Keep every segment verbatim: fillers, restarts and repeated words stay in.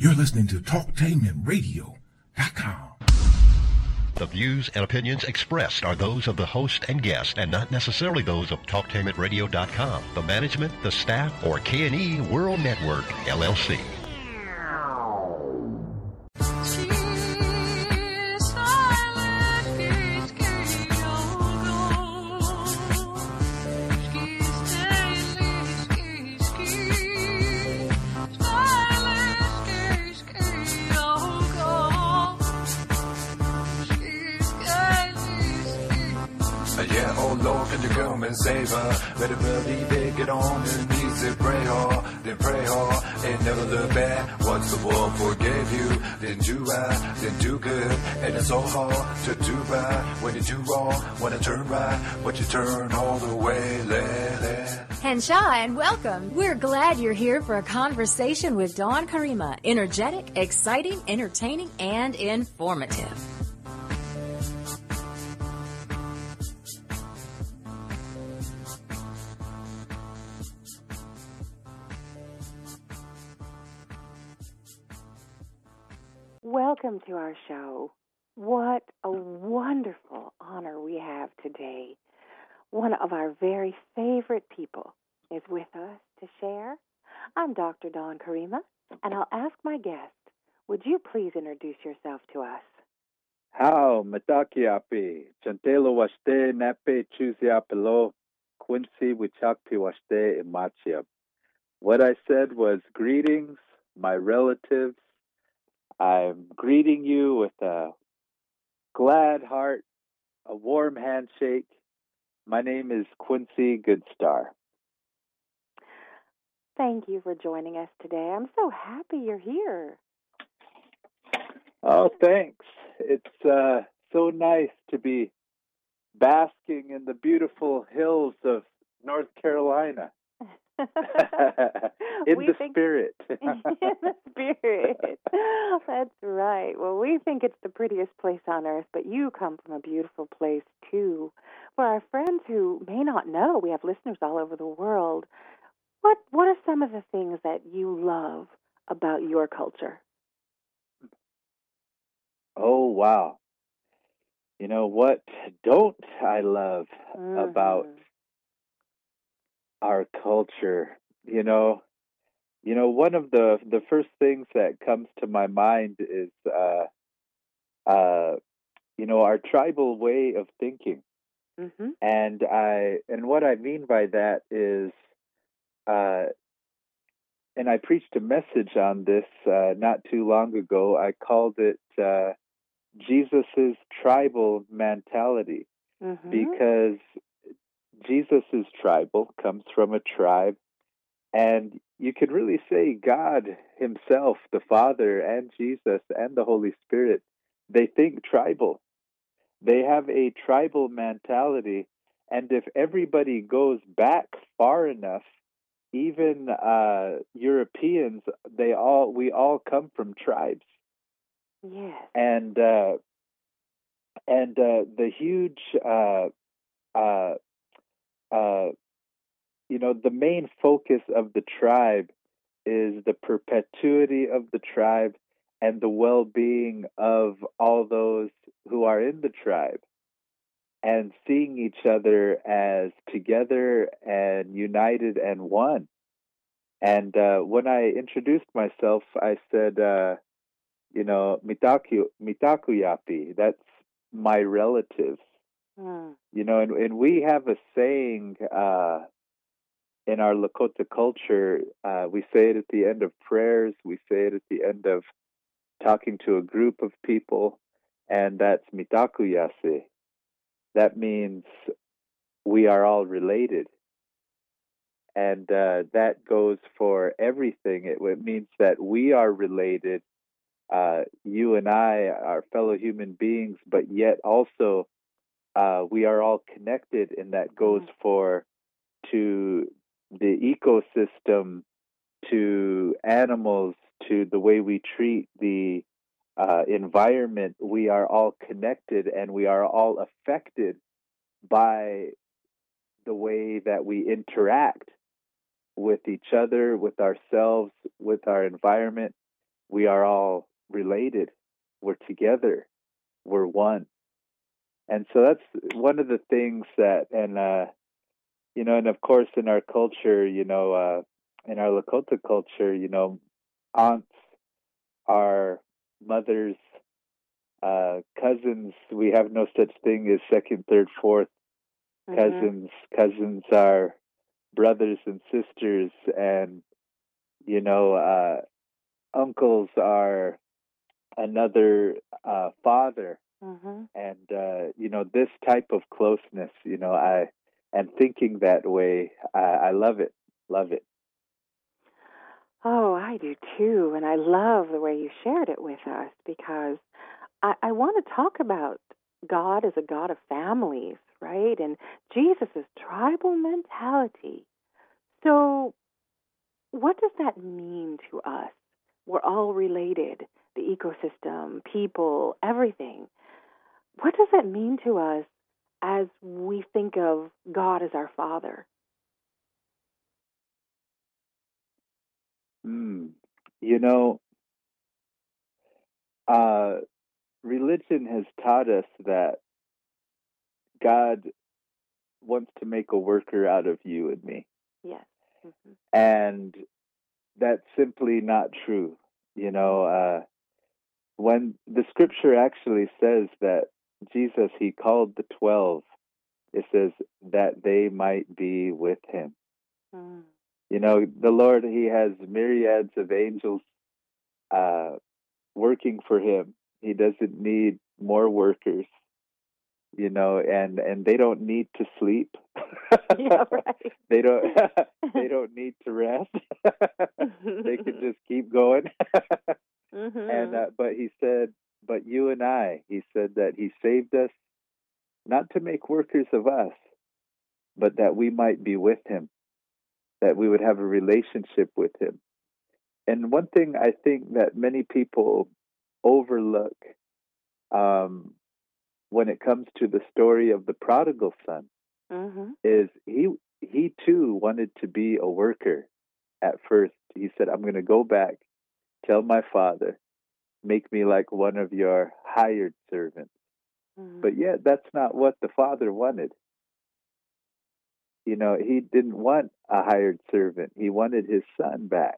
You're listening to talktainment radio dot com. The views and opinions expressed are those of the host and guest and not necessarily those of talktainment radio dot com, the management, the staff, or K and E World Network, L L C. Yeah, oh Lord, can you come and save her? Better believe it, get on your knees and pray hard, then pray hard, and never look back. Once the world forgave you, then do right, then do good. And it's so hard to do right when you do wrong, when you turn right, but you turn all the way, let it. Henshaw, and welcome. We're glad you're here for a conversation with Dawn Karima. Energetic, exciting, entertaining, and informative. Welcome to our show. What a wonderful honor we have today. One of our very favorite people is with us to share. I'm Doctor Dawn Karima, and I'll ask my guest, would you please introduce yourself to us? How matakiapi, chantelo waste nape chusiapelo, Quincy wichakpi waste imachiap. What I said was greetings, my relatives. I'm greeting you with a glad heart, a warm handshake. My name is Quincy Goodstar. Thank you for joining us today. I'm so happy you're here. Oh, thanks. It's uh, so nice to be basking in the beautiful hills of North Carolina. in we the think, spirit. in the spirit. That's right. Well, we think it's the prettiest place on earth, but you come from a beautiful place, too. For our friends who may not know, we have listeners all over the world, what, what are some of the things that you love about your culture? Oh, wow. You know, what don't I love Mm-hmm. about our culture? You know, you know, one of the the first things that comes to my mind is, uh, uh, you know, our tribal way of thinking, Mm-hmm. and I and what I mean by that is, uh, and I preached a message on this uh, not too long ago. I called it uh, Jesus's tribal mentality, Mm-hmm. because Jesus's tribal comes from a tribe. And you could really say God himself, the Father and Jesus and the Holy Spirit, they think tribal. They have a tribal mentality. And if everybody goes back far enough, even uh, Europeans, they all we all come from tribes. Yes. And uh, and uh, the huge, uh, uh, uh, you know, the main focus of the tribe is the perpetuity of the tribe and the well-being of all those who are in the tribe, and seeing each other as together and united and one. And uh, when I introduced myself, I said, uh, you know, Mitaku, Mitakuyapi, that's my relatives. Mm. You know, and, and we have a saying uh, in our Lakota culture, uh, we say it at the end of prayers, we say it at the end of talking to a group of people, and that's Mitakuyase. That means we are all related. And uh, that goes for everything. It, it means that we are related, uh, you and I are fellow human beings, but yet also uh, we are all connected, and that goes for to the ecosystem, to animals, to the way we treat the uh, environment. We are all connected, and we are all affected by the way that we interact with each other, with ourselves, with our environment. we are all related. We're together. We're one. And so that's one of the things that, and, uh, you know, and of course in our culture, you know, uh, in our Lakota culture, you know, aunts are mothers, uh, cousins. We have no such thing as second, third, fourth Mhm. cousins. Cousins are brothers and sisters, and, you know, uh, uncles are another uh, father. Mhm. And, uh, you know, this type of closeness, you know, I, and thinking that way, I, I love it, love it. Oh, I do too. And I love the way you shared it with us because I, I want to talk about God as a God of families, right? And Jesus' tribal mentality. So, what does that mean to us? We're all related, the ecosystem, people, everything. What does that mean to us as we think of God as our Father? Mm. You know, uh, religion has taught us that God wants to make a worker out of you and me. Yes. Mm-hmm. And that's simply not true. You know, uh, when the scripture actually says that Jesus, he called the twelve, it says that they might be with him. Mm. You know, the Lord, he has myriads of angels uh, working for him. He doesn't need more workers, you know, and, and they don't need to sleep. Yeah, right. they don't they don't need to rest. They could just keep going. Mm-hmm. And uh, but he said, but you and I, he said that he saved us not to make workers of us, but that we might be with him, that we would have a relationship with him. And one thing I think that many people overlook um, when it comes to the story of the prodigal son Mm-hmm. is he he too wanted to be a worker at first. He said, I'm going to go back, tell my father, make me like one of your hired servants. Mm-hmm. But yet that's not what the father wanted. You know, he didn't want a hired servant. He wanted his son back.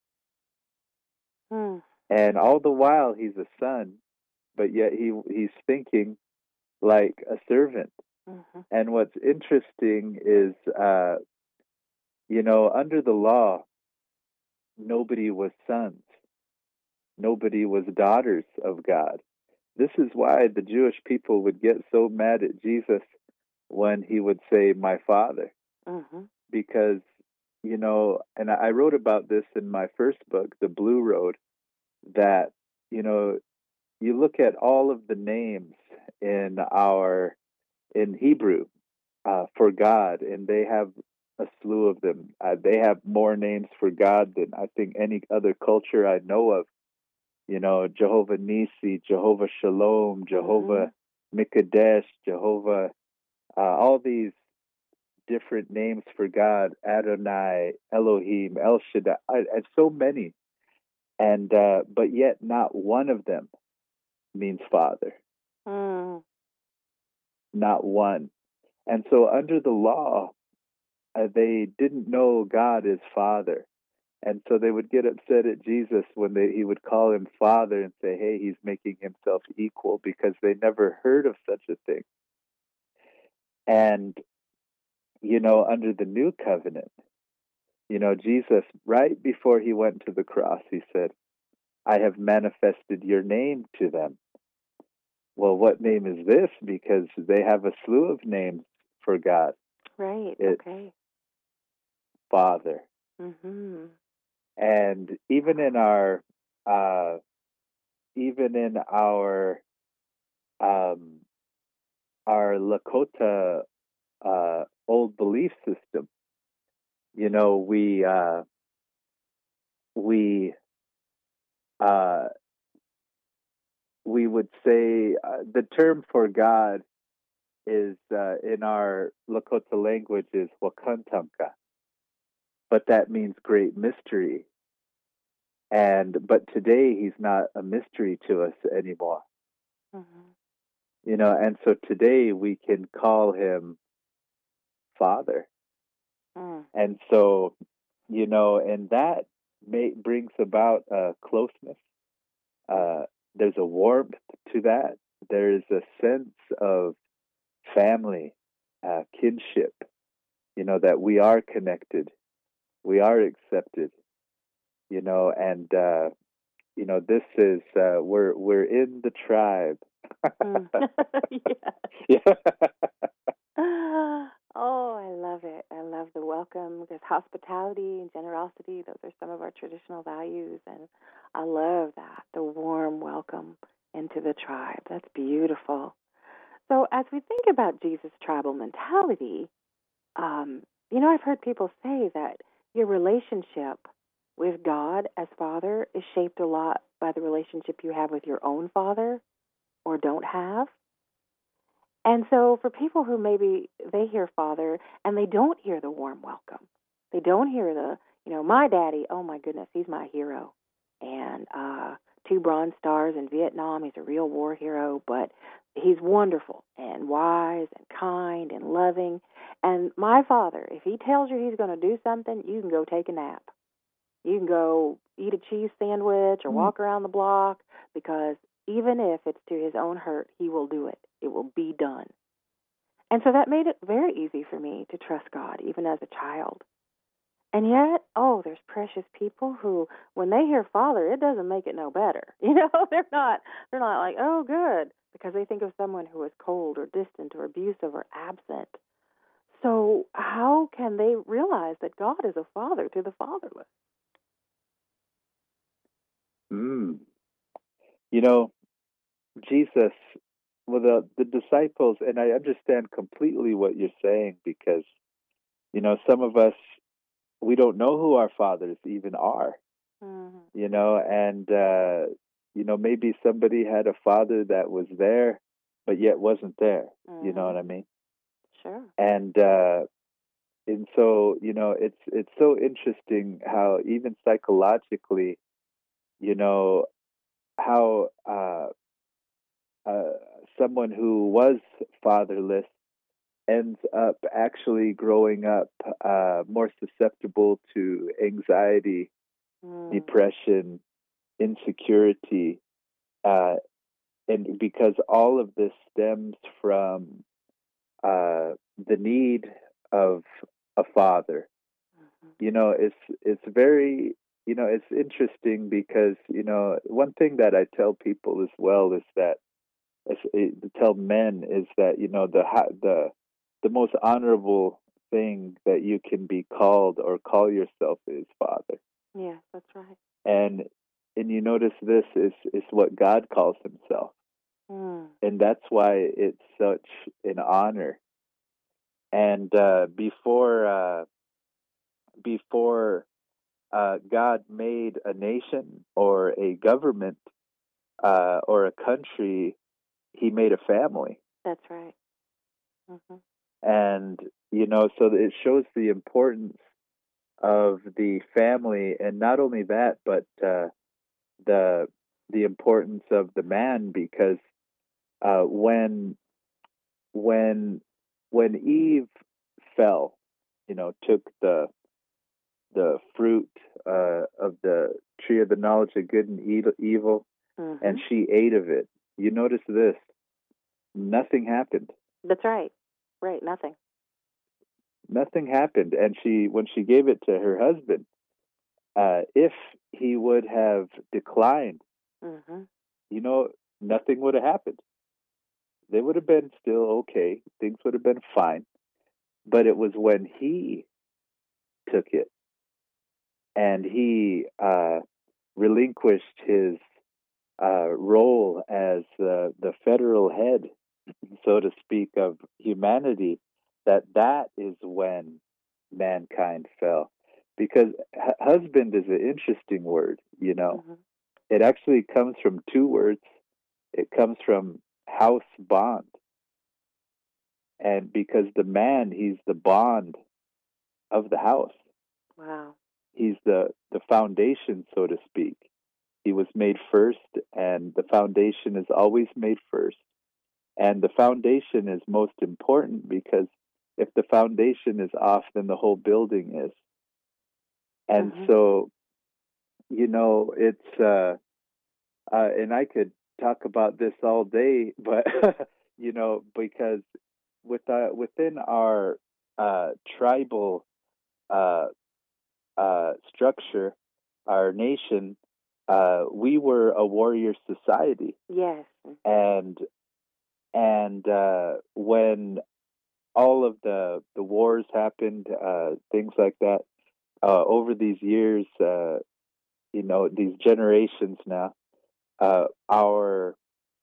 Mm. And all the while he's a son, but yet he he's thinking like a servant. Mm-hmm. And what's interesting is, uh, you know, under the law, nobody was sons. Nobody was daughters of God. This is why the Jewish people would get so mad at Jesus when he would say, my father. Mm-hmm. Because, you know, and I wrote about this in my first book, The Blue Road, that, you know, you look at all of the names in our, in Hebrew uh, for God, and they have a slew of them. Uh, they have more names for God than I think any other culture I know of. You know, Jehovah Nisi, Jehovah Shalom, Jehovah mm-hmm. Mikadesh, Jehovah, uh, all these different names for God, Adonai, Elohim, El Shaddai, and so many. And, uh, but yet not one of them means father. Mm. Not one. And so under the law, uh, they didn't know God as father. And so they would get upset at Jesus when they, he would call him father and say, hey, he's making himself equal, because they never heard of such a thing. And, you know, under the new covenant, you know, Jesus, right before he went to the cross, he said, I have manifested your name to them. Well, what name is this? Because they have a slew of names for God. Right, It's okay. Father. Mm-hmm. And even in our, uh, even in our, um, our Lakota uh, old belief system, you know, we uh, we uh, we would say uh, the term for God is uh, in our Lakota language is Wakantanka, but that means great mystery. And but today he's not a mystery to us anymore. Mm-hmm. You know, and so today we can call him Father. Mm. And so, you know, and that may, brings about a closeness. Uh, there's a warmth to that. There's a sense of family, uh, kinship, you know, that we are connected, we are accepted, you know, and, uh, you know, this is, uh, we're, we're in the tribe. Mm. Yeah. Oh, I love it. I love the welcome because hospitality and generosity, those are some of our traditional values. And I love that, the warm welcome into the tribe. That's beautiful. So as we think about Jesus' tribal mentality, um, you know, I've heard people say that your relationship with God as Father is shaped a lot by the relationship you have with your own father or don't have. And so for people who maybe they hear Father and they don't hear the warm welcome, they don't hear the, you know, my daddy, oh my goodness, he's my hero. And uh, two Bronze Stars in Vietnam, he's a real war hero, but he's wonderful and wise and kind and loving. And my father, if he tells you he's going to do something, you can go take a nap. You can go eat a cheese sandwich or walk around the block because even if it's to his own hurt, he will do it. It will be done. And so that made it very easy for me to trust God, even as a child. And yet, oh, there's precious people who, when they hear Father, it doesn't make it no better. You know, they're not, they're not like, oh, good, because they think of someone who is cold or distant or abusive or absent. So how can they realize that God is a father to the fatherless? Mm. You know, Jesus, well, the, the disciples, and I understand completely what you're saying because, you know, some of us, we don't know who our fathers even are, Mm-hmm. you know, and, uh, you know, maybe somebody had a father that was there, but yet wasn't there. Mm-hmm. You know what I mean? Sure. And, uh, and so, you know, it's, it's so interesting how even psychologically, you know, how, uh, uh, someone who was fatherless ends up actually growing up uh, more susceptible to anxiety, Mm. depression, insecurity, uh, and because all of this stems from uh, the need of a father. Mm-hmm. You know, it's it's very you know it's interesting because you know one thing that I tell people as well is that as, uh, tell men is that you know the the the most honorable thing that you can be called or call yourself is Father. Yes, that's right. And and you notice this is is what God calls himself. Mm. And that's why it's such an honor. And uh, before uh, before uh, God made a nation or a government uh, or a country, he made a family. That's right. Mm-hmm. And you know, so it shows the importance of the family, and not only that, but uh, the the importance of the man, because uh, when when when Eve fell, you know, took the the fruit uh, of the tree of the knowledge of good and evil, Mm-hmm. and she ate of it. You notice this: nothing happened. That's right. Right. Nothing. Nothing happened, and she when she gave it to her husband, uh, if he would have declined, Mm-hmm. you know, nothing would have happened. They would have been still okay. Things would have been fine. But it was when he took it and he uh, relinquished his uh, role as uh, the federal head, so to speak, of humanity, that that is when mankind fell. Because h- husband is an interesting word, you know. Mm-hmm. It actually comes from two words. It comes from house bond. And because the man, he's the bond of the house. Wow. he's the, the foundation, so to speak. He was made first, and the foundation is always made first. And the foundation is most important because if the foundation is off, then the whole building is. And mm-hmm. so, you know, it's, uh, uh, and I could talk about this all day, but, you know, because with uh, within our uh, tribal uh, uh, structure, our nation, uh, we were a warrior society. Yes. And and uh, when all of the the wars happened, uh, things like that, uh, over these years, uh, you know, these generations now, uh, our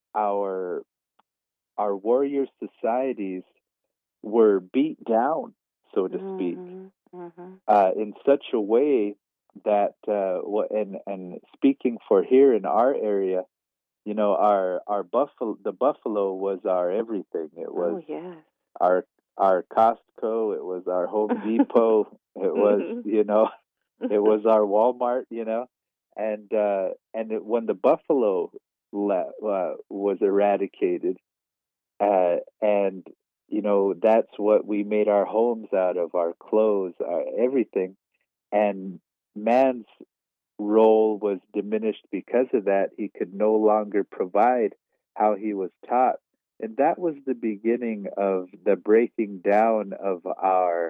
our our warrior societies were beat down, so to speak, mm-hmm. Mm-hmm. Uh, in such a way that, uh, and and speaking for here in our area, you know, our our buffalo, the buffalo was our everything. It was oh, yes. our our Costco. It was our Home Depot. It was, you know, it was our Walmart. You know, and uh, and it, when the buffalo le- uh, was eradicated, uh, and you know, that's what we made our homes out of, our clothes, our everything. And man's role was diminished because of that. He could no longer provide how he was taught. And that was the beginning of the breaking down of our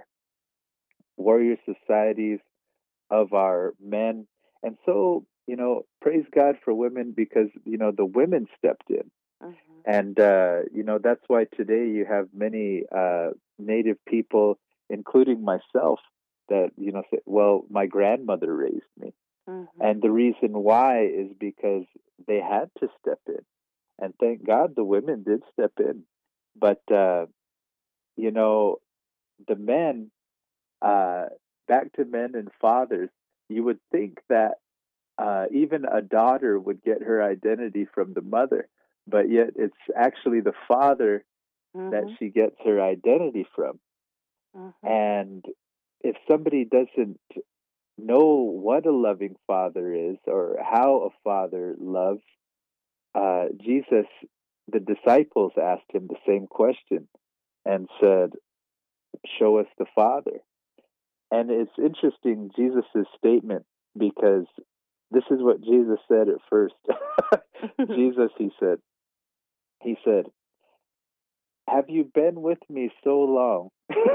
warrior societies, of our men. And so, you know, praise God for women because, you know, the women stepped in. Mm-hmm. And, uh, you know, that's why today you have many uh, Native people, including myself, that, you know, say, well, my grandmother raised me. Mm-hmm. And the reason why is because they had to step in. And thank God the women did step in. But, uh, you know, the men, uh, back to men and fathers, you would think that uh, even a daughter would get her identity from the mother. But yet it's actually the father mm-hmm. that she gets her identity from. Mm-hmm. And if somebody doesn't know what a loving father is or how a father loves, uh, Jesus, the disciples asked him the same question and said, show us the Father. And it's interesting, Jesus' statement, because this is what Jesus said at first. Jesus, he said, he said, have you been with me so long?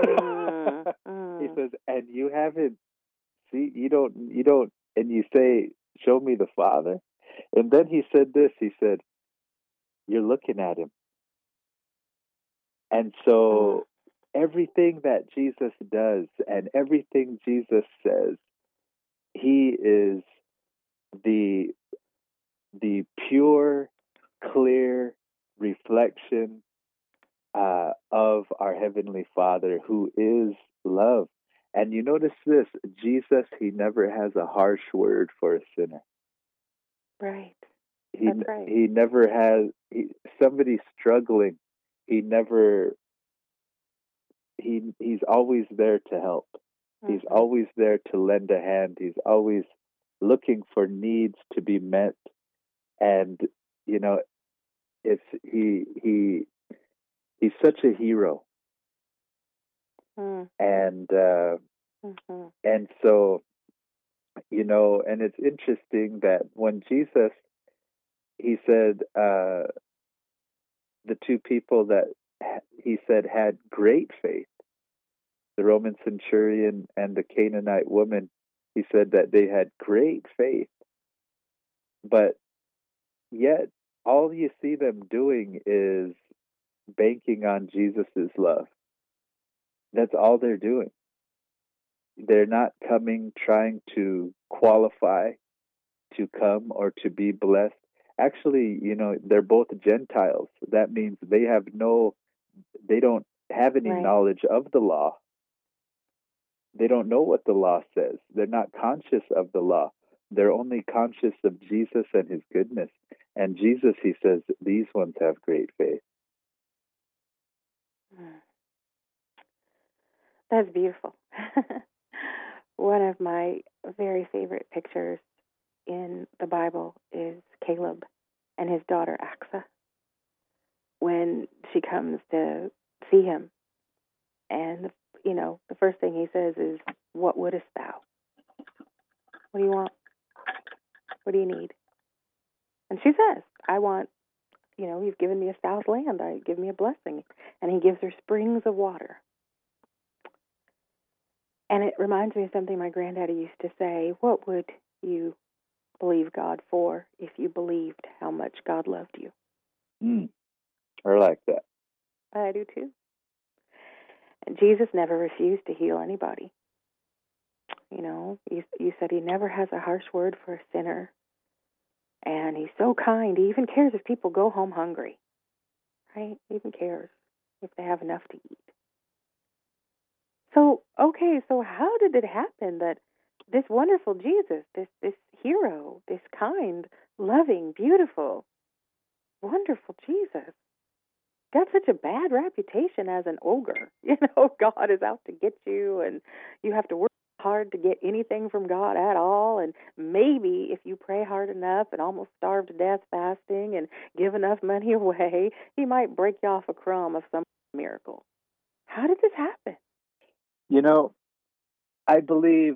mm, mm. He says, and you haven't, see, you don't, you don't, and you say, show me the Father. And then he said this, he said, you're looking at him. And so everything that Jesus does and everything Jesus says, he is the the pure, clear reflection uh, of our Heavenly Father, who is love. And you notice this, Jesus, he never has a harsh word for a sinner. Right. He, That's right. He never has, he, somebody struggling, he never, he he's always there to help. Mm-hmm. He's always there to lend a hand. He's always looking for needs to be met. And, you know, it's he he he's such a hero. Mm. And uh, mm-hmm. and so, you know, and it's interesting that when Jesus, he said, uh, the two people that he said had great faith, the Roman centurion and the Canaanite woman, he said that they had great faith, but yet all you see them doing is banking on Jesus's love. That's all they're doing. They're not coming trying to qualify to come or to be blessed. Actually, you know, they're both Gentiles. That means they have no, they don't have any right. knowledge of the law. They don't know what the law says. They're not conscious of the law. They're only conscious of Jesus and his goodness. And Jesus, he says, these ones have great faith. That's beautiful. One of my very favorite pictures in the Bible is Caleb and his daughter Aksa when she comes to see him. And, you know, the first thing he says is, "What wouldest thou?" What do you want? What do you need? And she says, "I want, you know, you've given me a south land. I give me a blessing." And he gives her springs of water. And it reminds me of something my granddaddy used to say: what would you believe God for if you believed how much God loved you? Mm, I like that. I do too. And Jesus never refused to heal anybody. You know, you, you said he never has a harsh word for a sinner. And he's so kind. He even cares if people go home hungry. Right? He even cares if they have enough to eat. So, okay, so how did it happen that this wonderful Jesus, this this hero, this kind, loving, beautiful, wonderful Jesus, got such a bad reputation as an ogre? You know, God is out to get you, and you have to work hard to get anything from God at all, and maybe if you pray hard enough and almost starve to death fasting and give enough money away, he might break you off a crumb of some miracle. How did this happen? You know, I believe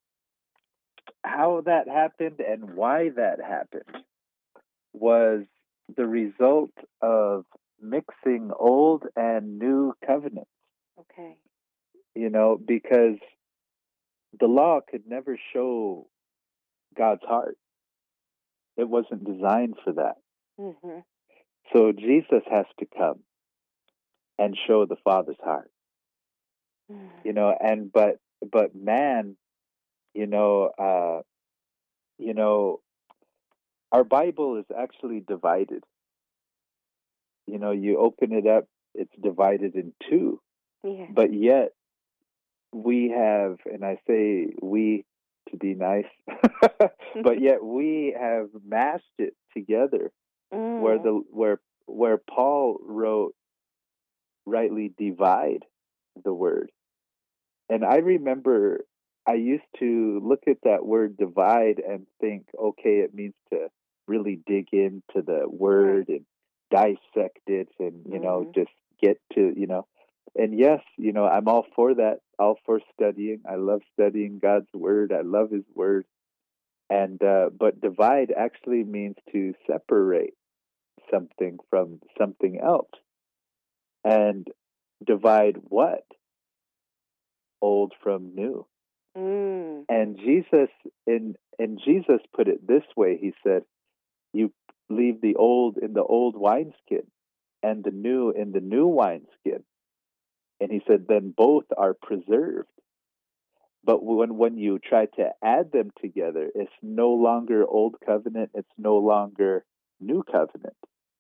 how that happened and why that happened was the result of mixing old and new covenants. Okay. You know, because the law could never show God's heart. It wasn't designed for that. Mm-hmm. So Jesus has to come and show the Father's heart. Mm-hmm. You know, and but but man, you know, uh, you know, our Bible is actually divided. You know, you open it up, it's divided in two. Yeah. But yet we have, and I say we to be nice, but yet we have mashed it together, Mm. where the where where Paul wrote, rightly divide the word. And I remember I used to look at that word divide and think, okay, it means to really dig into the word and dissect it and, you know, Mm-hmm. just get to, you know, and yes, you know, I'm all for that, all for studying. I love studying God's word. I love his word. And, uh, but divide actually means to separate something from something else. And divide what? Old from new. Mm. And Jesus in and Jesus put it this way. He said, "You leave the old in the old wineskin, and the new in the new wineskin." And he said, "Then both are preserved." But when when you try to add them together, it's no longer old covenant. It's no longer new covenant.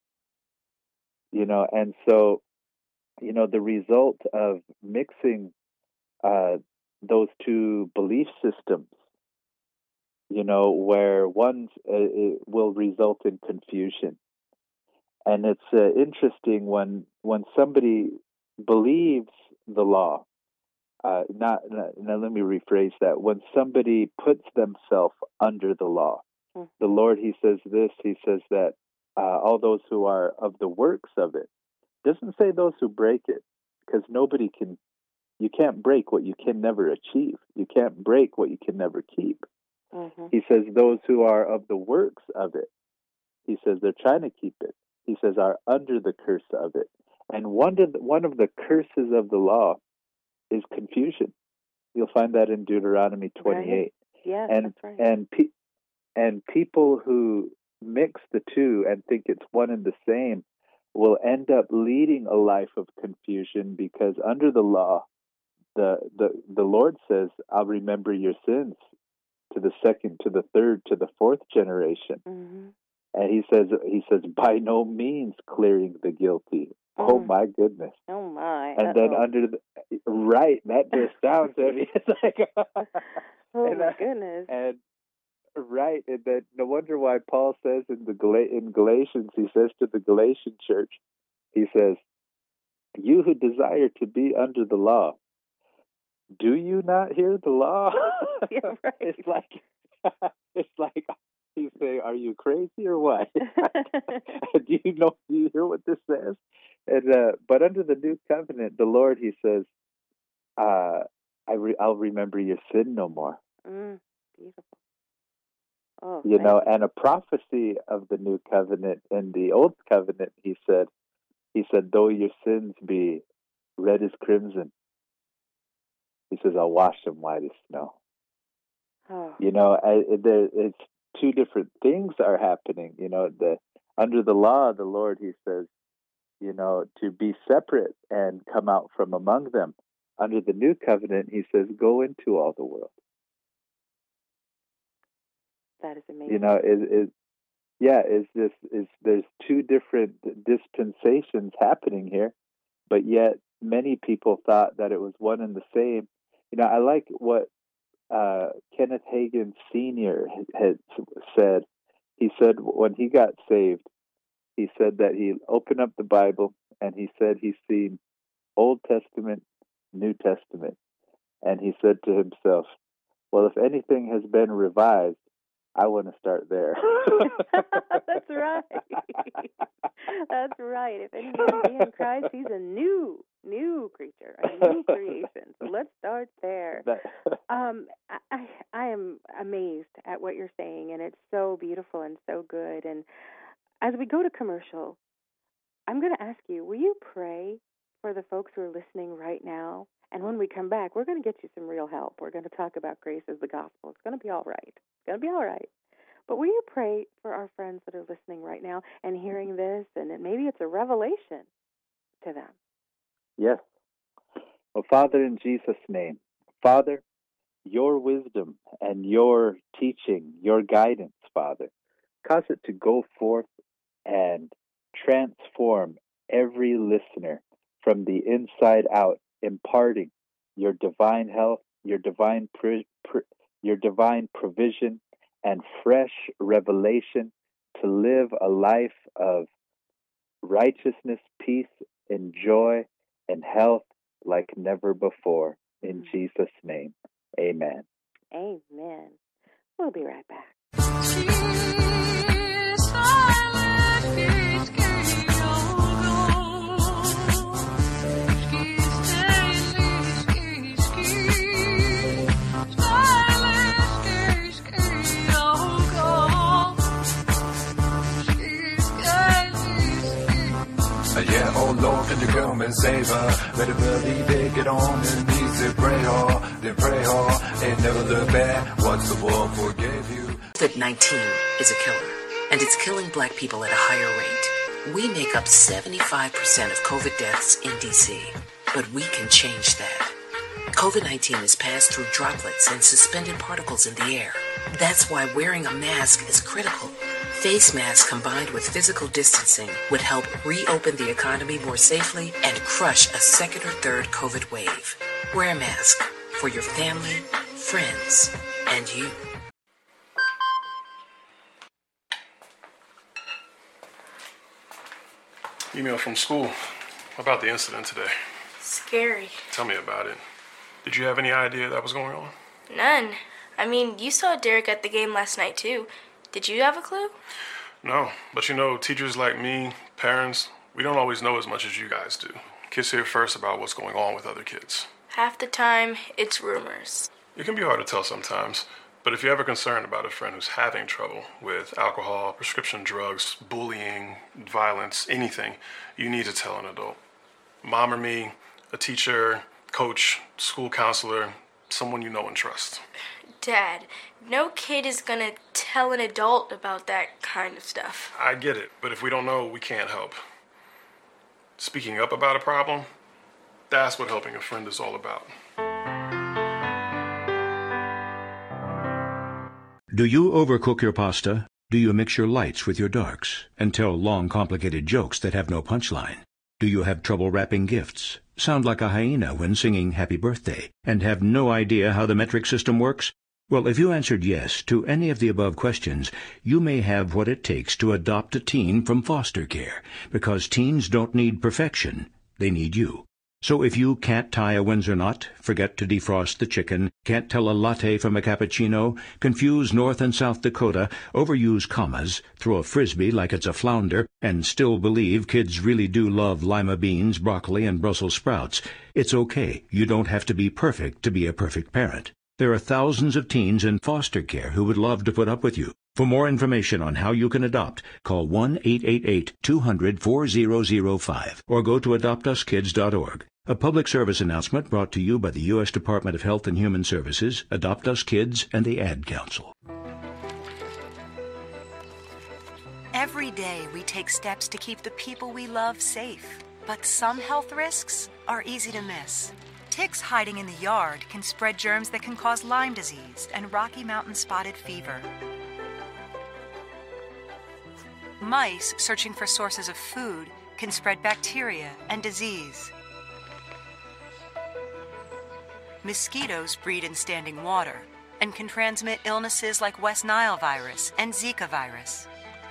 You know, and so, you know, the result of mixing uh, those two belief systems, you know, where one uh, will result in confusion. And it's uh, interesting when when somebody believes the law. Uh, not now. Let me rephrase that. When somebody puts themselves under the law, Mm. the Lord, He says this. He says that uh, all those who are of the works of it. Doesn't say those who break it, because nobody can. You can't break what you can never achieve. You can't break what you can never keep. Mm-hmm. He says those who are of the works of it. He says they're trying to keep it. He says are under the curse of it. And one of the, one of the curses of the law is confusion. You'll find that in Deuteronomy twenty-eight. Right. Yes, and that's right. and pe- and people who mix the two and think it's one and the same will end up leading a life of confusion, because under the law, the the the Lord says, "I'll remember your sins to the second, to the third, to the fourth generation." Mm-hmm. And he says, he says, by no means clearing the guilty. Mm. Oh my goodness! Oh my! And Uh-oh. then under the right, that just sounds heavy. It's like, oh and, my uh, goodness! And right, and then no wonder why Paul says in the Gal- in Galatians, he says to the Galatian church, he says, "You who desire to be under the law, do you not hear the law? Yeah, right. It's like, it's like he's saying, are you crazy or what? Do you know, do you hear what this says? And, uh, but under the new covenant, the Lord, he says, uh, I re- I'll remember your sin no more. Mm, beautiful. Oh, you know, you. and a prophecy of the new covenant in the old covenant, he said, he said, though your sins be red as crimson, he says, I'll wash them white as snow. Oh. You know, I, there, it's two different things are happening. You know, the under the law, the Lord, he says, you know, to be separate and come out from among them. Under the new covenant, he says, go into all the world. That is amazing. You know, is is yeah, is this is there's two different dispensations happening here, but yet many people thought that it was one and the same. You know, I like what uh, Kenneth Hagin Senior had said. He said when he got saved, he said that he opened up the Bible and he said he's seen Old Testament, New Testament, and he said to himself, well, if anything has been revised, I want to start there. That's right. That's right. If any man be in Christ, he's a new, new creature, a new creation. So let's start there. Um, I, I am amazed at what you're saying, and it's so beautiful and so good. And as we go to commercial, I'm going to ask you, will you pray for the folks who are listening right now? And when we come back, we're going to get you some real help. We're going to talk about grace as the gospel. It's going to be all right. It's going to be all right. But will you pray for our friends that are listening right now and hearing this, and maybe it's a revelation to them? Yes. Well, Father, in Jesus' name, Father, your wisdom and your teaching, your guidance, Father, cause it to go forth and transform every listener from the inside out, imparting your divine health, your divine pr- pr- your divine provision, and fresh revelation to live a life of righteousness, peace, and joy, and health like never before. In Jesus' name, amen. Amen. We'll be right back. Yeah, oh Lord, can you come and save her? Better believe it, get on your knees and pray hard, then pray hard, and never look back. Once the world forgave you. COVID nineteen is a killer, and it's killing black people at a higher rate. We make up seventy-five percent of COVID deaths in D C, but we can change that. COVID nineteen is passed through droplets and suspended particles in the air. That's why wearing a mask is critical. Face masks combined with physical distancing would help reopen the economy more safely and crush a second or third COVID wave. Wear a mask for your family, friends, and you. Email from school about the incident today. Scary. Tell me about it. Did you have any idea that was going on? None. I mean, you saw Derek at the game last night, too. Did you have a clue? No, but you know, teachers like me, parents, we don't always know as much as you guys do. Kids hear first about what's going on with other kids. Half the time, it's rumors. It can be hard to tell sometimes, but if you're ever concerned about a friend who's having trouble with alcohol, prescription drugs, bullying, violence, anything, you need to tell an adult. Mom or me, a teacher, coach, school counselor, someone you know and trust. Dad, no kid is gonna tell an adult about that kind of stuff. I get it, but if we don't know, we can't help. Speaking up about a problem, that's what helping a friend is all about. Do you overcook your pasta? Do you mix your lights with your darks and tell long, complicated jokes that have no punchline? Do you have trouble wrapping gifts, sound like a hyena when singing Happy Birthday, and have no idea how the metric system works? Well, if you answered yes to any of the above questions, you may have what it takes to adopt a teen from foster care, because teens don't need perfection, they need you. So if you can't tie a Windsor knot, forget to defrost the chicken, can't tell a latte from a cappuccino, confuse North and South Dakota, overuse commas, throw a frisbee like it's a flounder, and still believe kids really do love lima beans, broccoli, and Brussels sprouts, it's okay. You don't have to be perfect to be a perfect parent. There are thousands of teens in foster care who would love to put up with you. For more information on how you can adopt, call one eight eight eight, two hundred, four zero zero five or go to adopt us kids dot org. A public service announcement brought to you by the U S Department of Health and Human Services, Adopt Us Kids, and the Ad Council. Every day we take steps to keep the people we love safe, but some health risks are easy to miss. Ticks hiding in the yard can spread germs that can cause Lyme disease and Rocky Mountain spotted fever. Mice searching for sources of food can spread bacteria and disease. Mosquitoes breed in standing water and can transmit illnesses like West Nile virus and Zika virus.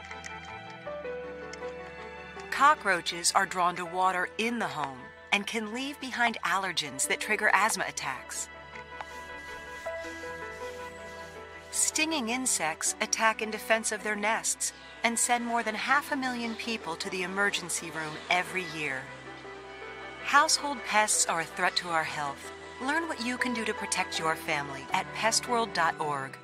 Cockroaches are drawn to water in the home and can leave behind allergens that trigger asthma attacks. Stinging insects attack in defense of their nests and send more than half a million people to the emergency room every year. Household pests are a threat to our health. Learn what you can do to protect your family at pest world dot org.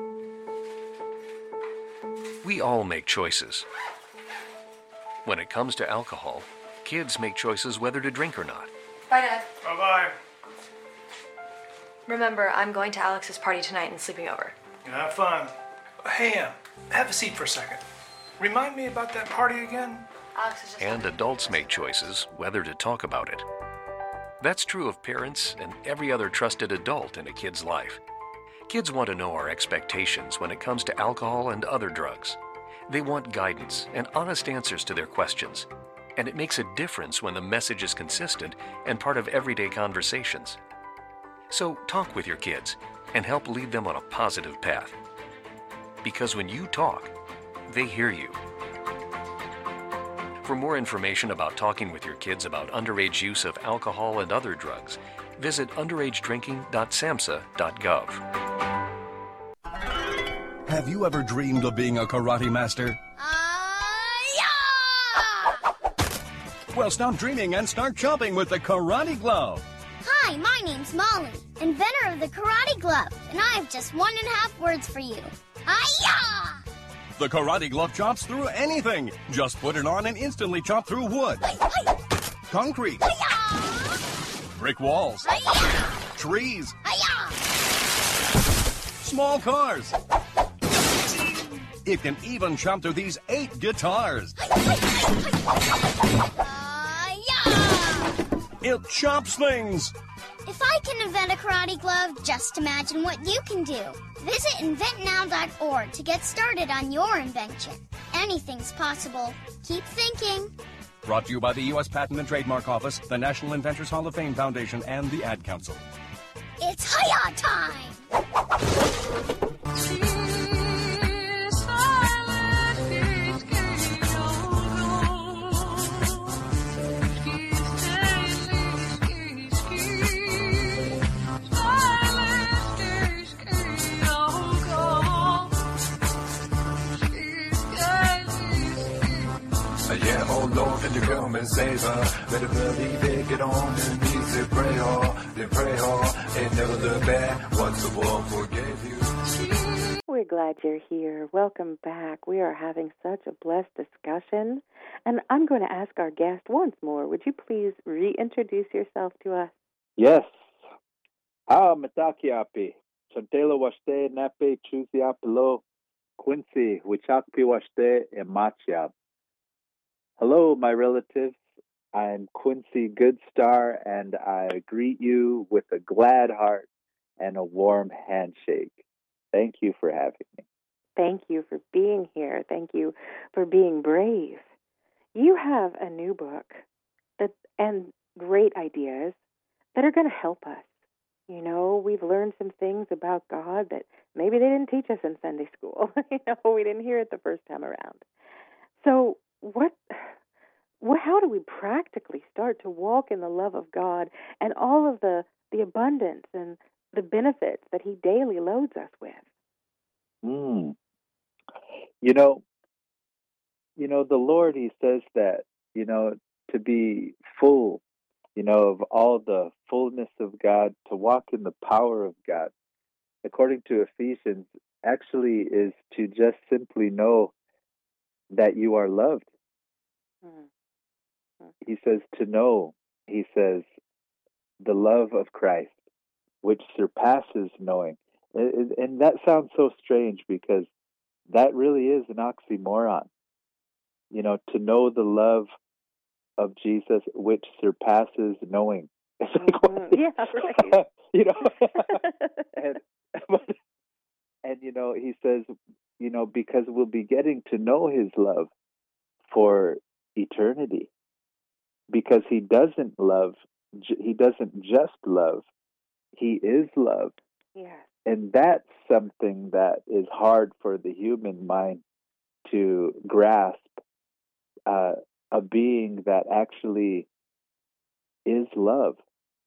We all make choices. When it comes to alcohol, kids make choices whether to drink or not. Bye, Dad. Bye-bye. Remember, I'm going to Alex's party tonight and sleeping over. Have fun. Hey, Em, have a seat for a second. Remind me about that party again? Alex is just... And adults make choices whether to talk about it. That's true of parents and every other trusted adult in a kid's life. Kids want to know our expectations when it comes to alcohol and other drugs. They want guidance and honest answers to their questions. And it makes a difference when the message is consistent and part of everyday conversations. So talk with your kids and help lead them on a positive path. Because when you talk, they hear you. For more information about talking with your kids about underage use of alcohol and other drugs, visit underage drinking dot samhsa dot gov. Have you ever dreamed of being a karate master? Well, stop dreaming and start chopping with the Karate Glove. Hi, my name's Molly, inventor of the Karate Glove, and I have just one and a half words for you. Hi-ya! The Karate Glove chops through anything. Just put it on and instantly chop through wood, Hi-ya! concrete, Hi-ya! brick walls, Hi-ya! trees, Hi-ya! small cars. It can even chop through these eight guitars. It chops things. If I can invent a karate glove, just imagine what you can do. Visit invent now dot org to get started on your invention. Anything's possible. Keep thinking. Brought to you by the U S Patent and Trademark Office, the National Inventors Hall of Fame Foundation, and the Ad Council. It's Hi-Ya time! Yeah, oh Lord, can you come and save her? Better believe it, get on your knees and pray hard, then pray hard, and never look back once the world forgave you. We're glad you're here. Welcome back. We are having such a blessed discussion, and I'm going to ask our guest once more, would you please reintroduce yourself to us? Yes. Ha matakiapi. Chantela washte nape chusiapilo. Quincy wichakpi washte emachiap. Hello, my relatives. I'm Quincy Goodstar, and I greet you with a glad heart and a warm handshake. Thank you for having me. Thank you for being here. Thank you for being brave. You have a new book that and great ideas that are going to help us. You know, we've learned some things about God that maybe they didn't teach us in Sunday school. You know, we didn't hear it the first time around. So what well, how do we practically start to walk in the love of God and all of the, the abundance and the benefits that He daily loads us with? Mm. You know, you know, the Lord, He says that, you know, to be full, you know, of all the fullness of God, to walk in the power of God, according to Ephesians, actually is to just simply know that you are loved. Mm-hmm. He says to know, he says, the love of Christ, which surpasses knowing. And and that sounds so strange because that really is an oxymoron. You know, to know the love of Jesus, which surpasses knowing. It's like, mm-hmm. Yeah, right. You know, and, and, you know, he says, you know, because we'll be getting to know His love for eternity. Because He doesn't love, He doesn't just love, He is love. Yeah. And that's something that is hard for the human mind to grasp, uh, a being that actually is love.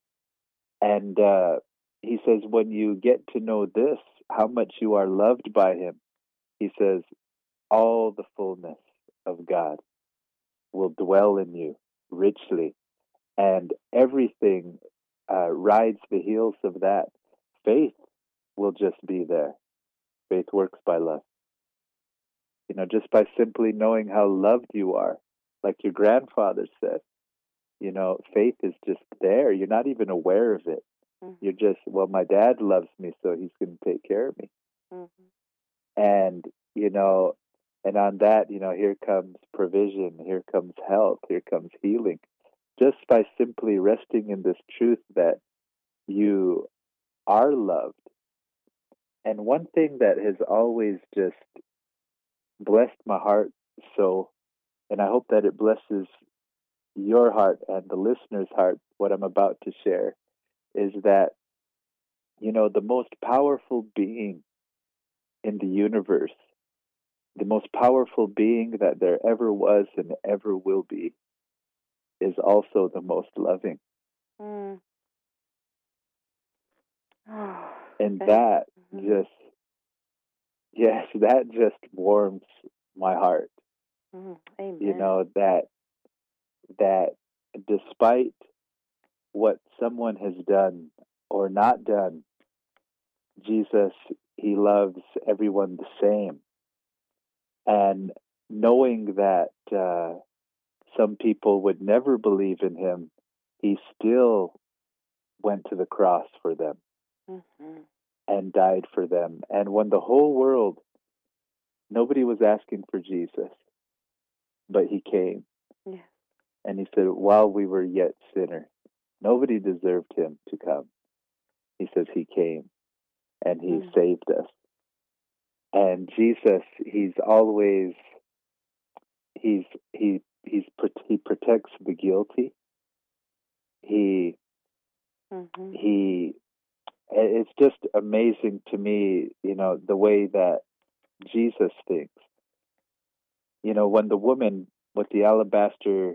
And uh, he says, when you get to know this, how much you are loved by Him, he says, all the fullness of God will dwell in you richly. And everything uh, rides the heels of that. Faith will just be there. Faith works by love. You know, just by simply knowing how loved you are, like your grandfather said, you know, faith is just there. You're not even aware of it. Mm-hmm. You're just, well, my dad loves me, so he's going to take care of me. Mm-hmm. And, you know, and on that, you know, here comes provision, here comes health, here comes healing. Just by simply resting in this truth that you are loved. And one thing that has always just blessed my heart so, and I hope that it blesses your heart and the listener's heart, what I'm about to share, is that, you know, the most powerful being in the universe, the most powerful being that there ever was and ever will be, is also the most loving. Mm. Oh, and that mm-hmm. just, yes, that just warms my heart. Mm. Amen. You know, that, that despite what someone has done or not done, Jesus, He loves everyone the same. And knowing that uh, some people would never believe in Him, He still went to the cross for them mm-hmm. and died for them. And when the whole world, nobody was asking for Jesus, but He came. Yeah. And He said, while we were yet sinners, nobody deserved Him to come. He says He came and He mm-hmm. saved us. And Jesus, He's always, He's, he, he's, He protects the guilty. He, mm-hmm. He, it's just amazing to me, you know, the way that Jesus thinks. You know, when the woman with the alabaster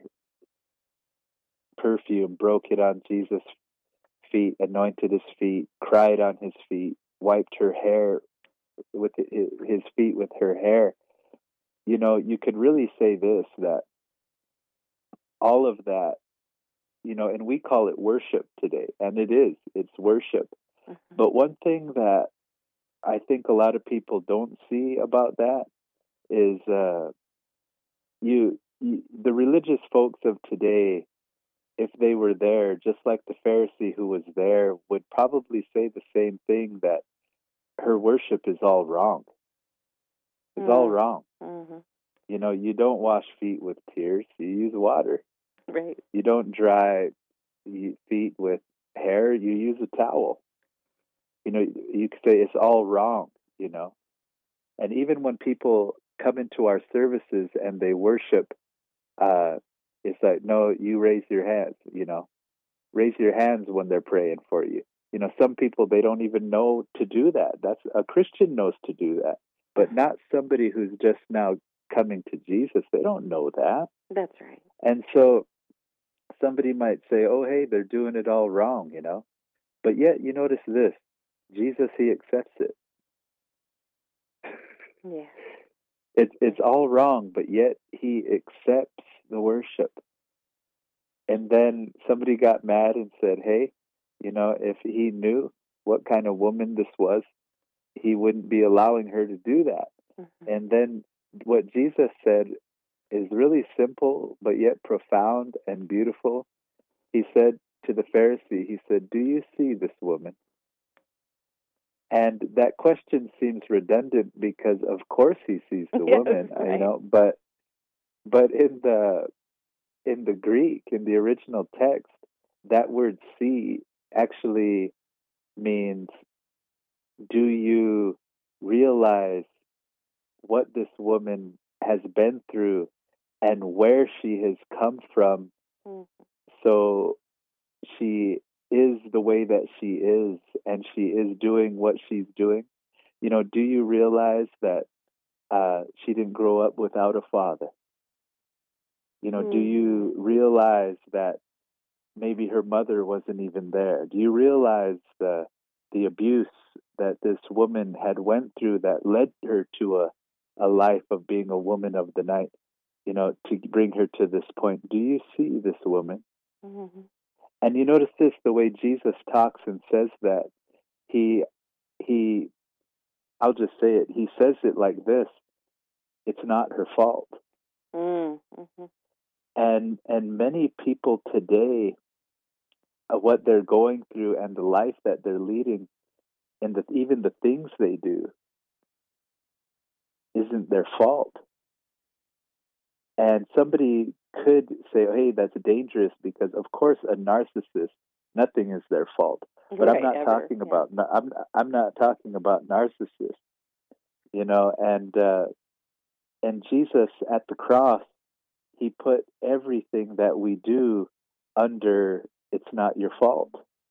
perfume broke it on Jesus' feet, anointed His feet, cried on His feet, wiped her hair with His feet with her hair, you know, you could really say this, that all of that, you know, and we call it worship today, and it is, it's worship. Mm-hmm. But one thing that I think a lot of people don't see about that is uh, you, you, the religious folks of today, if they were there, just like the Pharisee who was there, would probably say the same thing, that her worship is all wrong. It's mm-hmm. all wrong. Mm-hmm. You know, you don't wash feet with tears, you use water. Right. You don't dry feet with hair, you use a towel. You know, you could say it's all wrong, you know. And even when people come into our services and they worship, uh, it's like, no, you raise your hands, you know. Raise your hands when they're praying for you. You know, some people, they don't even know to do that. That's a Christian knows to do that, but not somebody who's just now coming to Jesus. They don't know that. That's right. And so somebody might say, oh, hey, they're doing it all wrong, you know. But yet, you notice this, Jesus, he accepts it. Yeah. It's it's all wrong, but yet he accepts the worship. And then somebody got mad and said, hey, you know, if he knew what kind of woman this was, he wouldn't be allowing her to do that. Mm-hmm. And then what Jesus said is really simple, but yet profound and beautiful. He said to the Pharisee, he said, do you see this woman? And that question seems redundant because of course he sees the Yes, woman, right. you know, but but in the in the Greek, in the original text, that word see actually means, do you realize what this woman has been through and where she has come from? Mm-hmm. So she is the way that she is, and she is doing what she's doing. You know, do you realize that uh, she didn't grow up without a father? You know, mm-hmm. do you realize that maybe her mother wasn't even there? Do you realize the the abuse that this woman had went through that led her to a, a life of being a woman of the night, you know, to bring her to this point? Do you see this woman? Mm-hmm. And you notice this, the way Jesus talks and says that, he, he, I'll just say it, he says it like this, it's not her fault. Mm-hmm. And, and many people today, uh, what they're going through and the life that they're leading, and the, even the things they do, isn't their fault. And somebody could say, oh, hey, that's dangerous, because of course a narcissist, nothing is their fault. But right, I'm not ever. talking yeah. about I'm I'm not talking about narcissists, you know. And uh, and Jesus at the cross, he put everything that we do under it's not your fault,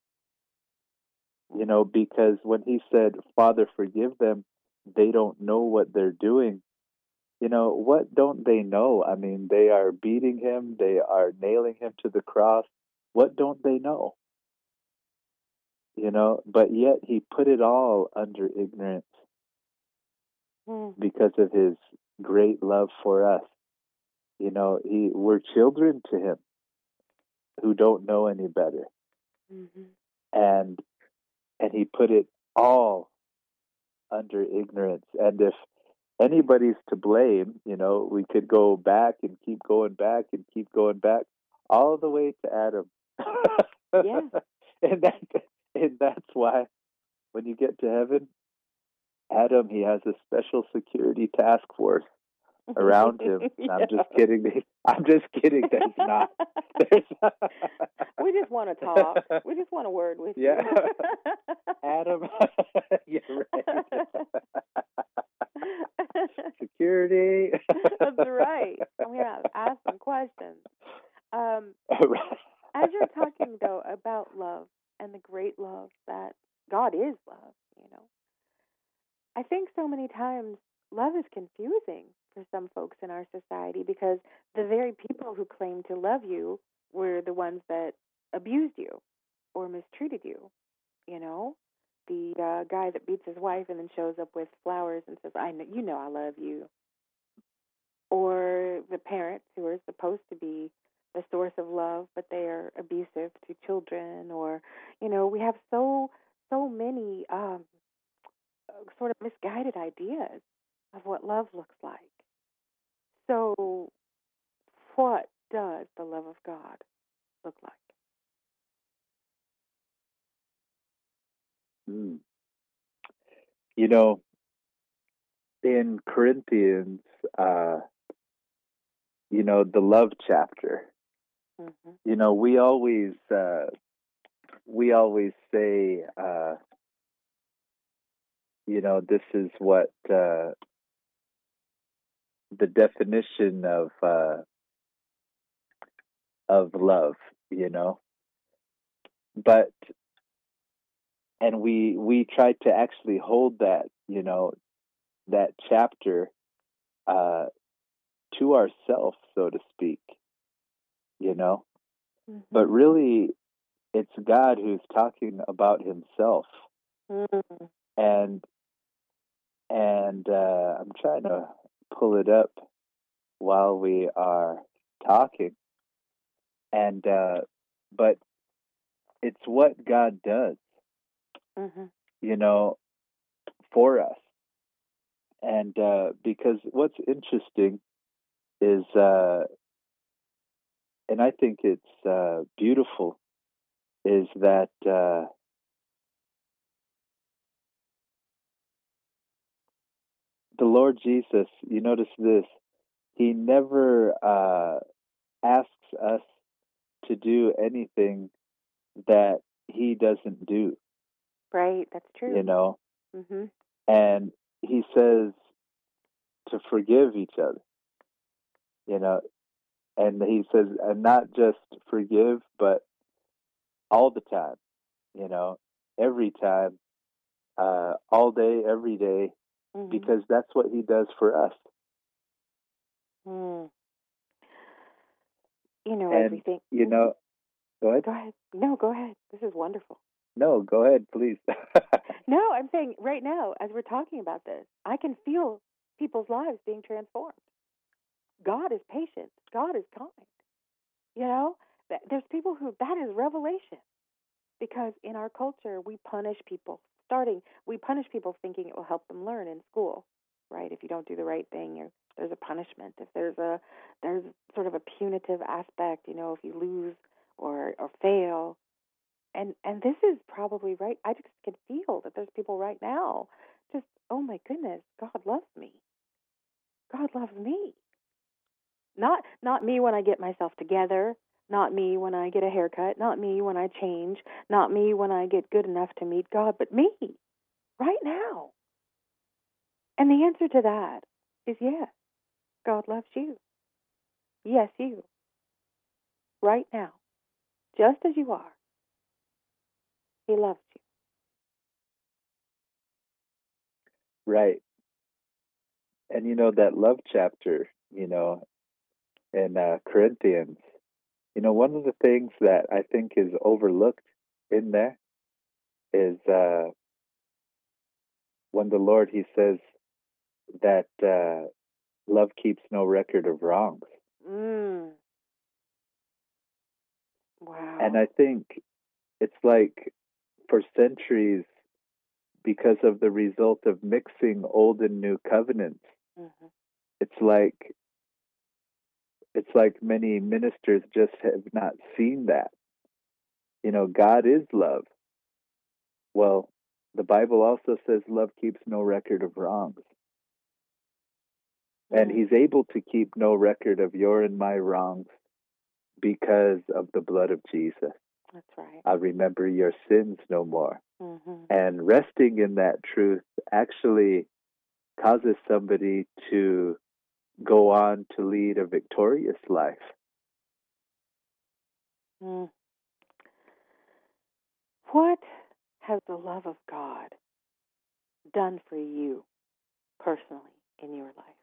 you know, because when he said, Father, forgive them, they don't know what they're doing. You know, what don't they know? I mean, they are beating him, they are nailing him to the cross. What don't they know? You know, but yet he put it all under ignorance mm. because of his great love for us. You know, he we're children to him who don't know any better. Mm-hmm. And and he put it all under ignorance. And if anybody's to blame, you know, we could go back and keep going back and keep going back all the way to Adam. Yeah. and that and that's why when you get to heaven, Adam, he has a special security task force around him. Yeah. I'm just kidding. I'm just kidding. There's not. There's not. We just want to talk. We just want a word with yeah. you. Adam. You're right. Security. That's right. I'm going to ask some questions. Um, as you're talking, though, about love and the great love that God is love, you know, I think so many times love is confusing for some folks in our society because the very people who claim to love you were the ones that abused you or mistreated you, you know? The uh, guy that beats his wife and then shows up with flowers and says, "I know, you know I love you." Or the parents who are supposed to be the source of love, but they are abusive to children. Or, you know, we have so, so many um, sort of misguided ideas of what love looks like. So what does the love of God look like? Mm. You know, in Corinthians, uh, you know, the love chapter, mm-hmm. you know, we always, uh, we always say, uh, you know, this is what uh, the definition of uh, of love, you know, but and we we try to actually hold that, you know, that chapter uh, to ourselves, so to speak. you know? Mm-hmm. But really, it's God who's talking about himself. Mm-hmm. And, and uh, I'm trying to pull it up while we are talking. And, uh, but it's what God does, Mm-hmm. you know, for us. And uh, because what's interesting is, uh, and I think it's uh, beautiful, is that uh, the Lord Jesus, you notice this, he never uh, asks us to do anything that he doesn't do, Right, that's true. you know, Mm-hmm. and he says to forgive each other, you know, and he says, and not just forgive, but all the time, you know, every time, uh, all day, every day, Mm-hmm. because that's what he does for us. Mm. You know, And, everything. you know, go ahead. Go ahead. No, go ahead. This is wonderful. No, go ahead, please. No, I'm saying right now, as we're talking about this, I can feel people's lives being transformed. God is patient. God is kind. You know, there's people who, that is revelation. Because in our culture, we punish people. Starting, we punish people thinking it will help them learn in school, right? If you don't do the right thing, you're, there's a punishment. If there's a, there's sort of a punitive aspect, you know, if you lose or or fail. And and this is probably right. I just can feel that there's people right now just, oh my goodness, God loves me. God loves me. Not not me when I get myself together, not me when I get a haircut, not me when I change, not me when I get good enough to meet God, but me right now. And the answer to that is yes. God loves you. Yes, you. Right now. Just as you are. He loves you. Right. And you know, that love chapter, you know, in uh, Corinthians, you know, one of the things that I think is overlooked in there is uh, when the Lord, he says that uh, love keeps no record of wrongs. Mm. Wow. And I think it's like for centuries, because of the result of mixing old and new covenants, mm-hmm. it's like it's like many ministers just have not seen that. You know, God is love. Well, the Bible also says love keeps no record of wrongs. Mm-hmm. And he's able to keep no record of your and my wrongs because of the blood of Jesus. That's right. I remember your sins no more. Mm-hmm. And resting in that truth actually causes somebody to go on to lead a victorious life. Mm. What has the love of God done for you personally in your life?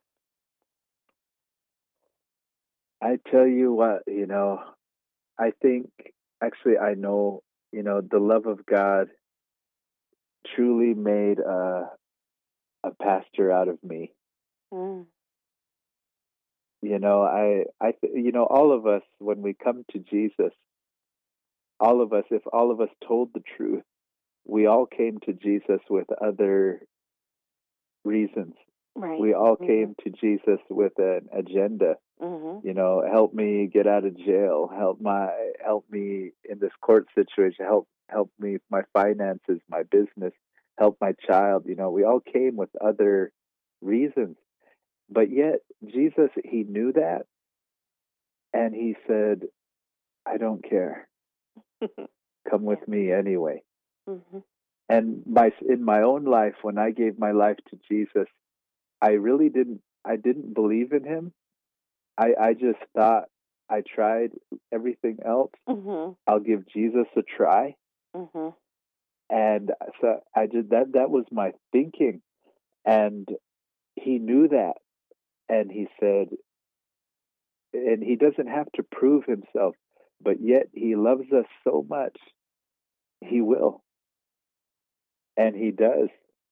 I tell you what, you know, I think, actually, I know, you know, the love of God truly made a, a pastor out of me. Mm. You know, I, I, you know, all of us, when we come to Jesus, all of us, if all of us told the truth, we all came to Jesus with other reasons. Right. We all mm-hmm. came to Jesus with an agenda. Mm-hmm. You know, help me get out of jail. Help my, help me in this court situation. Help, help me with my finances, my business. Help my child. You know, we all came with other reasons, but yet Jesus, he knew that, and he said, "I don't care. Come with yeah. me anyway." Mm-hmm. And my in my own life, when I gave my life to Jesus, I really didn't. I didn't believe in him. I, I just thought, I tried everything else. Mm-hmm. I'll give Jesus a try. Mm-hmm. And so I did that. That was my thinking. And he knew that. And he said, and he doesn't have to prove himself, but yet he loves us so much, he will. And he does.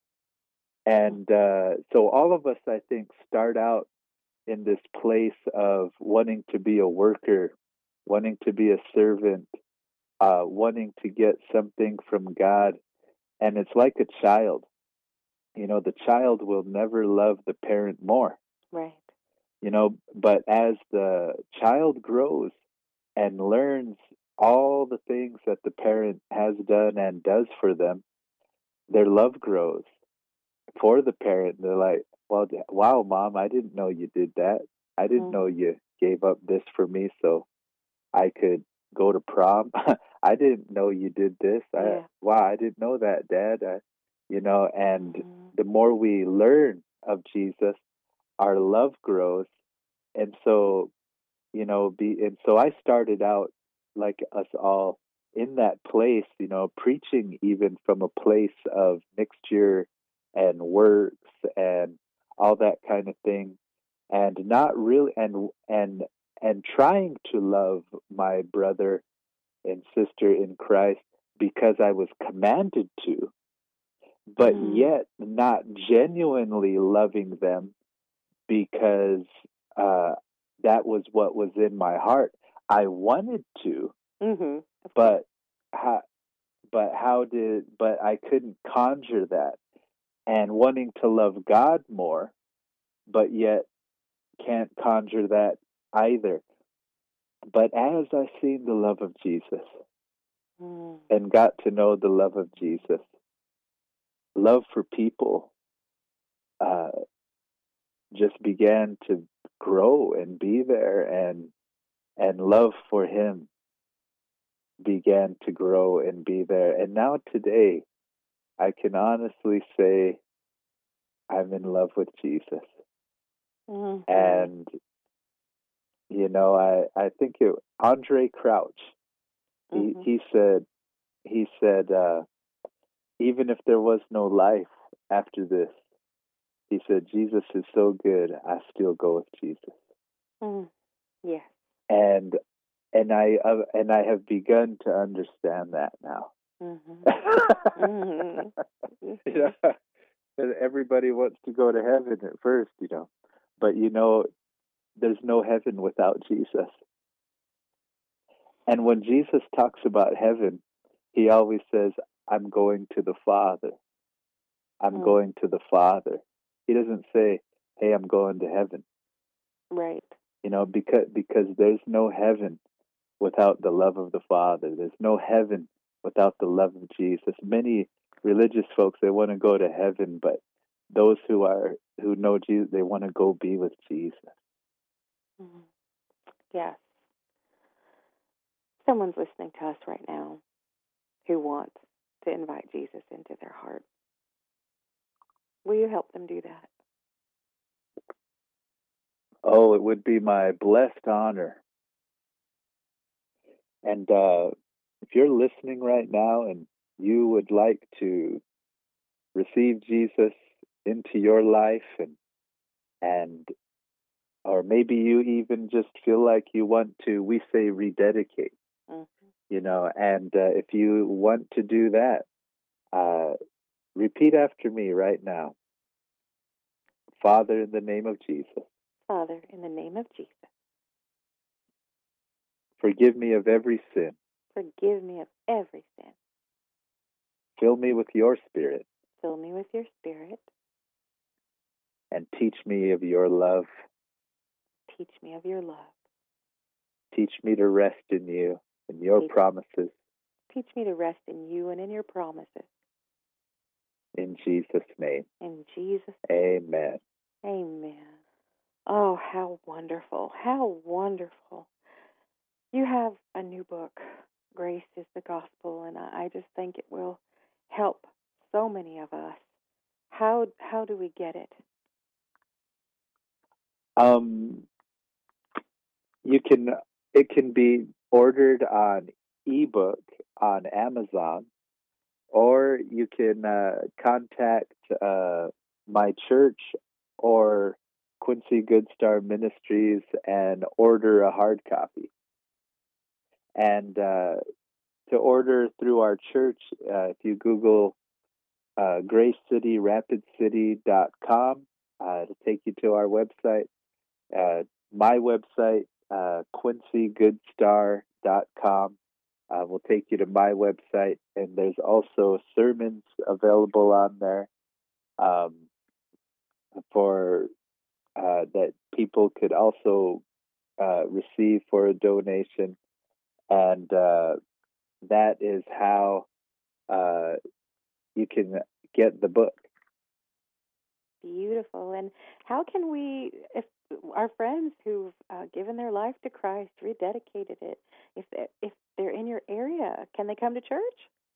And uh, so all of us, I think, start out in this place of wanting to be a worker, wanting to be a servant, uh, wanting to get something from God. And it's like a child. You know, the child will never love the parent more. Right. You know, but as the child grows and learns all the things that the parent has done and does for them, their love grows for the parent. They're like, well, wow, Mom, I didn't know you did that. I didn't mm-hmm. know you gave up this for me so I could go to prom. I didn't know you did this. Yeah. I, wow, I didn't know that, Dad. I, you know, and mm-hmm. the more we learn of Jesus, our love grows. And so, you know, be, and so I started out like us all in that place, you know, preaching even from a place of mixture and works and all that kind of thing, and not really, and and and trying to love my brother and sister in Christ because I was commanded to, but mm. yet not genuinely loving them because uh, that was what was in my heart. I wanted to, mm-hmm. but how, but how did, but I couldn't conjure that. And wanting to love God more, but yet can't conjure that either. But as I seen the love of Jesus mm. and got to know the love of Jesus, love for people uh, just began to grow and be there, and and love for Him began to grow and be there. And now today, I can honestly say I'm in love with Jesus. Mm-hmm. And, you know, I, I think it, Andre Crouch, mm-hmm. he, he said, he said, uh, even if there was no life after this, he said, Jesus is so good, I still go with Jesus. Mm. Yeah. And, and I, uh, and I have begun to understand that now. Mm-hmm. mm-hmm. You know, everybody wants to go to heaven at first, you know, but you know, there's no heaven without Jesus. And when Jesus talks about heaven, he always says, I'm going to the Father. I'm mm. going to the Father. He doesn't say, hey, I'm going to heaven. Right. You know, because because there's no heaven without the love of the Father. There's no heaven without the love of Jesus. Many religious folks, they want to go to heaven, but those who are who know Jesus, they want to go be with Jesus. Mm-hmm. Yes. Someone's listening to us right now who wants to invite Jesus into their heart. Will you help them do that? Oh, it would be my blessed honor. And uh, if you're listening right now and you would like to receive Jesus into your life, and and or maybe you even just feel like you want to, we say rededicate, mm-hmm. you know, and uh, if you want to do that, uh, repeat after me right now. Father, in the name of Jesus. Father, in the name of Jesus. Forgive me of every sin. Forgive me of every sin. Fill me with your Spirit. Fill me with your Spirit. And teach me of your love. Teach me of your love. Teach me to rest in you and your teach, promises. Teach me to rest in you and in your promises. In Jesus' name. In Jesus' name. Amen. Amen. Oh, how wonderful. How wonderful. You have a new book, Grace is the Gospel, and I just think it will help so many of us. How how do we get it? Um, you can. It can be ordered on ebook on Amazon, or you can uh, contact uh, my church or Quincy Good Star Ministries and order a hard copy. And uh, to order through our church, uh, if you Google uh, grace city rapid city dot com, uh, it'll take you to our website. Uh, my website, uh, quincy good star dot com, uh, will take you to my website. And there's also sermons available on there um, for uh, that people could also uh, receive for a donation. And uh, that is how uh, you can get the book. Beautiful. And how can we, if our friends who've uh, given their life to Christ, rededicated it, if they're, if they're in your area, can they come to church?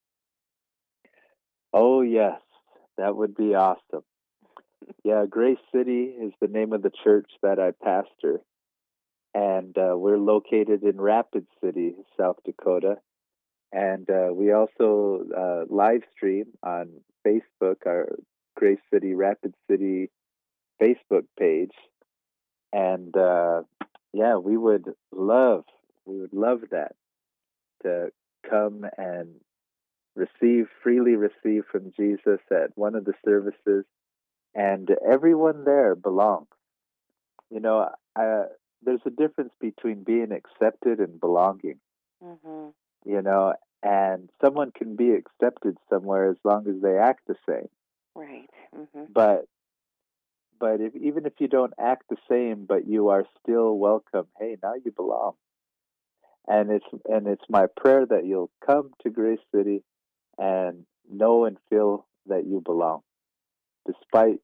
Oh, yes. That would be awesome. Yeah, Grace City is the name of the church that I pastor. And uh, we're located in Rapid City, South Dakota. And uh, we also uh, live stream on Facebook, our Grace City, Rapid City Facebook page. And uh, yeah, we would love, we would love that, to come and receive, freely receive from Jesus at one of the services. And everyone there belongs. You know, I, there's a difference between being accepted and belonging. Mm-hmm. You know, and someone can be accepted somewhere as long as they act the same. Right. Mm-hmm. But but if even if you don't act the same, but you are still welcome, hey, now you belong. And it's and it's my prayer that you'll come to Grace City and know and feel that you belong, despite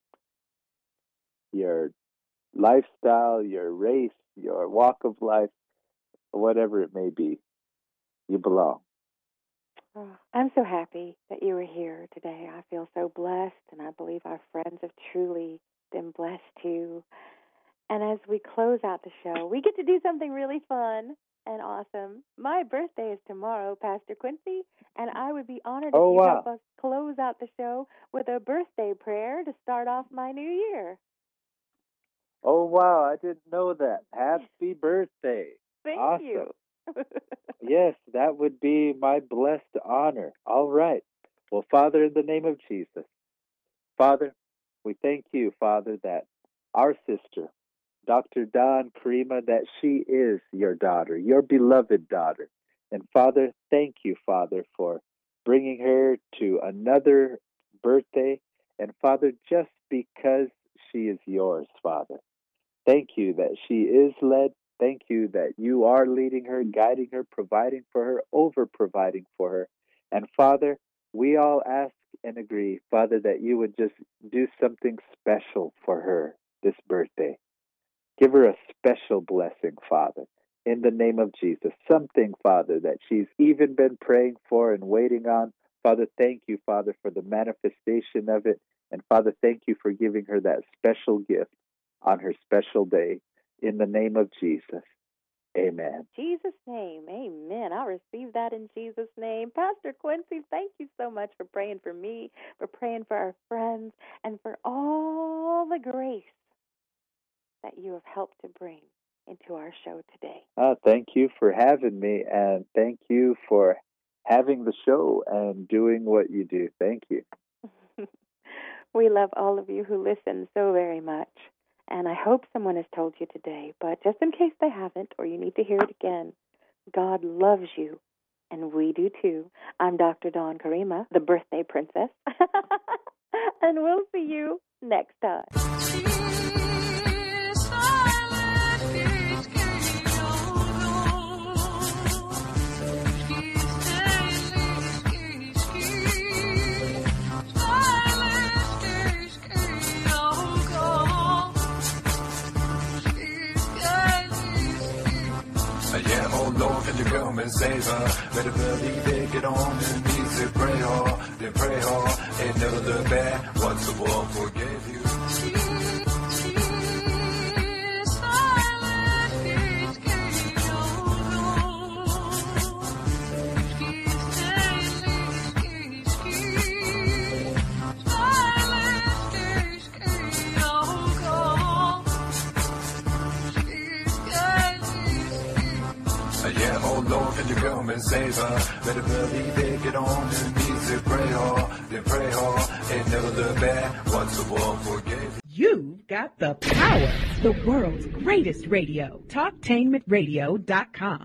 your lifestyle, your race, your walk of life, whatever it may be. You belong. Oh, I'm so happy that you were here today. I feel so blessed, and I believe our friends have truly been blessed too. And as we close out the show, we get to do something really fun and awesome. My birthday is tomorrow, Pastor Quincy, and I would be honored oh, if you wow. help us close out the show with a birthday prayer to start off my new year. Oh, wow. I didn't know that. Happy birthday. Thank awesome. you. Yes, that would be my blessed honor. All right. Well, Father, in the name of Jesus, Father, we thank you, Father, that our sister, Doctor Dawn Karima, that she is your daughter, your beloved daughter. And Father, thank you, Father, for bringing her to another birthday. And Father, just because she is yours, Father, thank you that she is led. Thank you that you are leading her, guiding her, providing for her, over-providing for her. And Father, we all ask and agree, Father, that you would just do something special for her this birthday. Give her a special blessing, Father, in the name of Jesus. Something, Father, that she's even been praying for and waiting on. Father, thank you, Father, for the manifestation of it. And Father, thank you for giving her that special gift on her special day. In the name of Jesus, amen. Jesus' name, amen. I'll receive that in Jesus' name. Pastor Quincy, thank you so much for praying for me, for praying for our friends, and for all the grace that you have helped to bring into our show today. Uh, thank you for having me, and thank you for having the show and doing what you do. Thank you. We love all of you who listen so very much. And I hope someone has told you today, but just in case they haven't, or you need to hear it again, God loves you, and we do too. I'm Doctor Dawn Karima, the birthday princess, and we'll see you next time. Yeah, oh Lord, can you come and save her? Better believe it, get on your knees and pray hard, then pray hard, and never look back. Once the world forgave you. Yeah, oh Lord, can you come and save her? Better believe it, get on your knees and pray hard, then pray hard, and never look back. Once the world forgave you. You've got the power. The world's greatest radio. Talktainment Radio dot com.